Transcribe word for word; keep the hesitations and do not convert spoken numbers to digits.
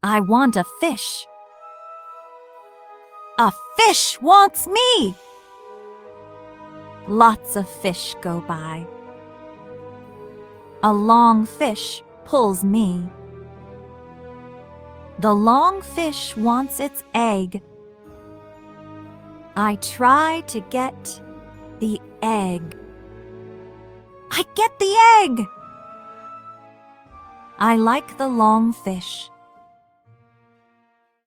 I want a fish. A fish wants me. Lots of fish go by. A long fish pulls me. The long fish wants its egg. I try to get the egg. I get the egg! I like the long fish.